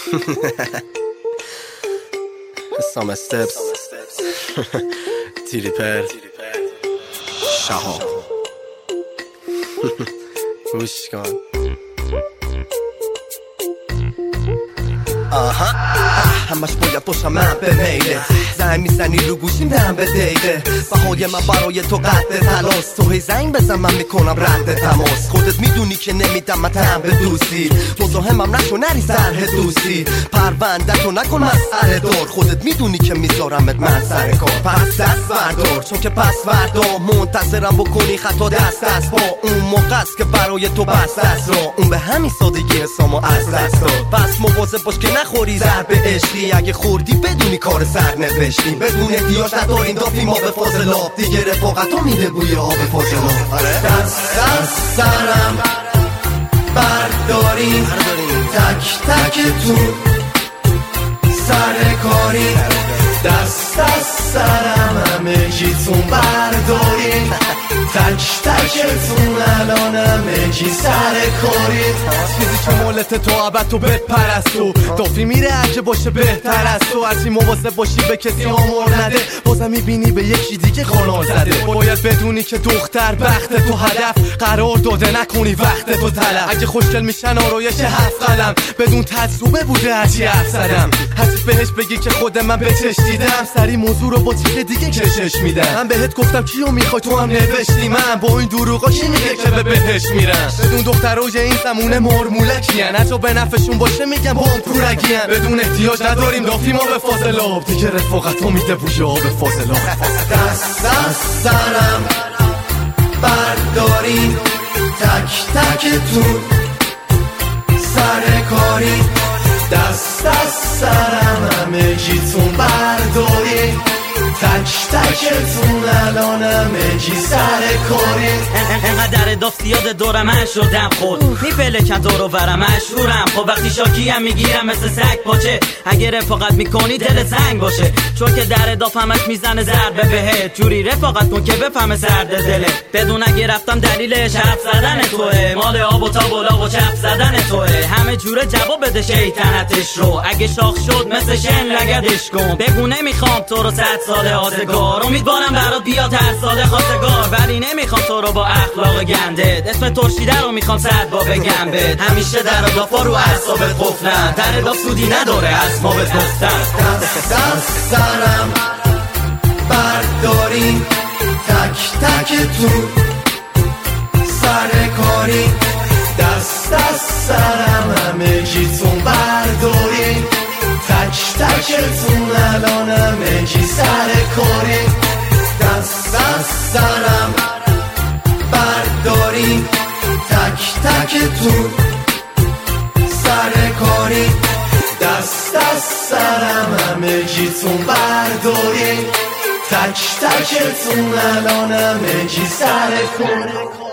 Some steps تیریپر شهاب گوش کن. همش باید باشم من به میله، زنگ میزنی رو گوشیم دم به دیده، بهای من برای تو قد تلاس، تو هی زنگ بزن من میکنم رد تماس، خودت میدونی که نمیدم من تم به دوستی، مزاحمم نشو نری سرح دوستی، پرونده تو نکن مسئله دار، خودت میدونی که میذارمت من سر کار، پس دست بردار چون که پس فردا منتظرم بکنی خطا دست با اون موقع است که برای تو بست است را، اون به همین سادگی حسامو از دست داد، پس مواظب باش که نخوری ضربه عشقی، اگه خوردی بدونی کار سر نوشتی، بدون احتیاج نداریم دافی ما به فاضلاب، دیگه رفاقتو میده بوی آب فاضلاب. دست از سرم برداریم تک تک تو سر کاری، دست از سرم همه چیتون برداریم تک تکتون الان همه چی سر کاری، چیزی که مولت تو عبد تو بپرستو، دافی میره هرچه باشه بهتر از تو، هرچی مواظب باشی به کسی آمار نده، بازم میبینی به یکی دیگه کانال زده، باید بدونی که دختر بخت تو هدف قرار داده، نکنی وقت تو طلب، اگه خوشگل میشن آرایش 7 قلم بدون تجربه بوده هرچی افسرم، حتی بهش بگی که خود من به چش دیدم، سری موضوع رو با چیز دیگه کشش میدم، من بهت گفتم کیو میخوای تو هم نوشتی، من با این دروغا کی میگه که به بهش میرن، بدون دخترای این زمونه مرمولکین، حتی به نفعشون باشه میگم با اون پورکین، بدون احتیاج نداریم دافی ما به فاضلاب، دیگه رفاقتو میده بوی آب فاضلاب. دست از سرم برداریم تک تک تو سر کاری، دست از سرم همه چیتون برداریم تک تکتون الان همه چی سر کاری، انقدر داف زیاد دور من شدم خود میپلکن دور و برم مشهورم، خب وقتی شاکی هم میگیرم مثل سگ پاچه، اگه رفاقت میکنی دل سنگ باشه، چون که در داف همش میزنه ضربه بهت، جوری رفاقت کن که بفهمه سرد دله، بدون اگه رفتم دلیلش حرف زدن توه، مال آب و تاب و لاغ و چپ زدن توه، همه جوره جواب بده شیطنتش رو، اگه شاخ شد مثل شن لگدش کن، بگو نمیخوام تو رو 100 سال آزگار، امیدوارم برات بیاد هر سال خواستگار، ولی نمیخوام تو رو با اخلاق گندت، اسم ترشیده رو میخوام 100 با بگم بهت، همیشه در دافا رو اعصابت قفلن، در داف سودی نداره اسمابت گفتن. دست از سرم برداریم تک تک تو سر کاری، دست از سرم همه چیتون برداریم تک تکتون الان همه چی سر کاری، دست از سرم برداریم تک تکتون سر کاری، دست از سرم همه چیتون برداریم تک تکتون الان همه چی سر کاری.